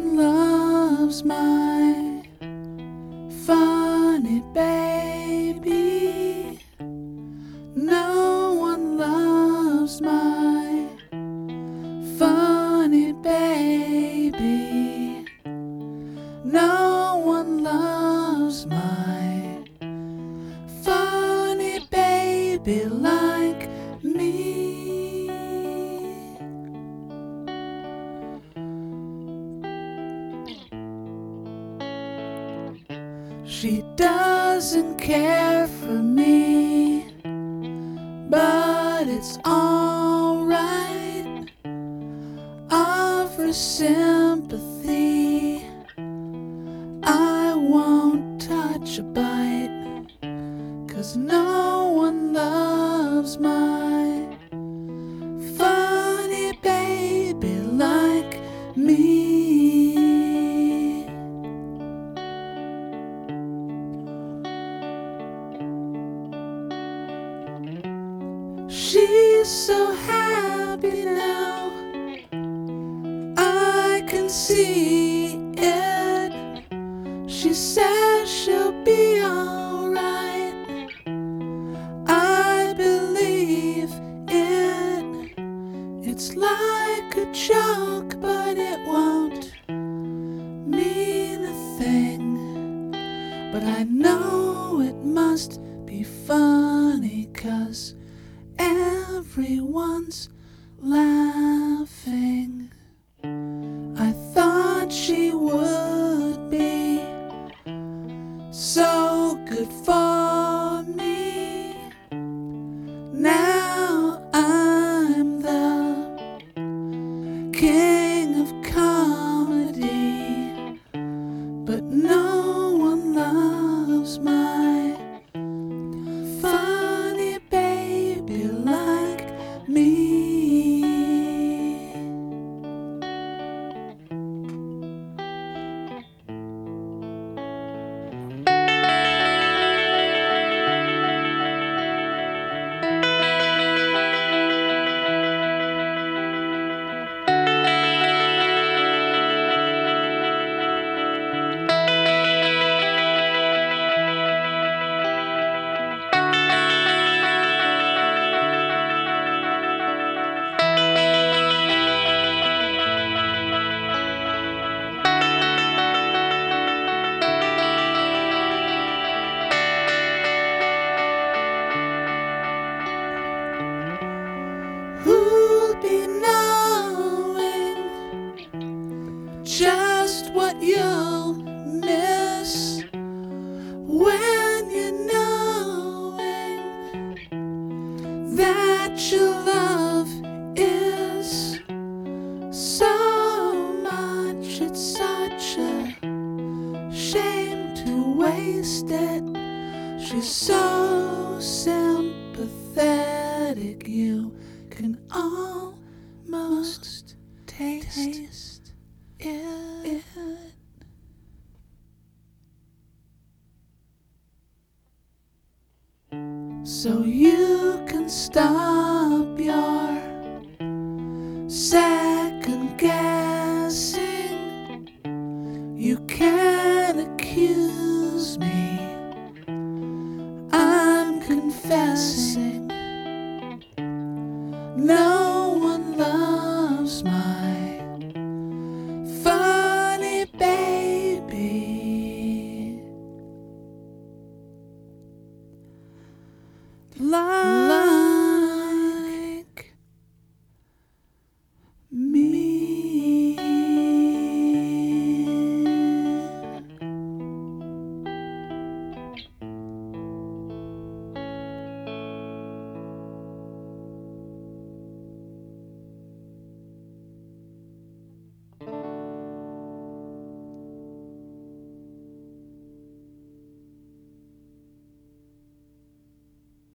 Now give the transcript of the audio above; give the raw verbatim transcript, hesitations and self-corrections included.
one loves my funny baby. No one loves my funny baby. No one loves my funny baby like me. She doesn't care for me, but it's alright. Offer sympathy, I won't touch a bite, 'cause no one loves my funny baby like me. She's so happy now, I can see it. She says she'll be alright, I believe it. It's like a joke, but it won't mean a thing. But I know it must be funny, 'cause everyone's laughing. I thought she would be so good for me. Now I'm the king of comedy, but no one loves my funny baby like me. Who'll be knowing just what you'll miss when you're knowing that your love is so much. It's such a shame to waste it. She's so sympathetic, you can almost taste it. So you can stop your second guessing. You can accuse me, I'm confessing. No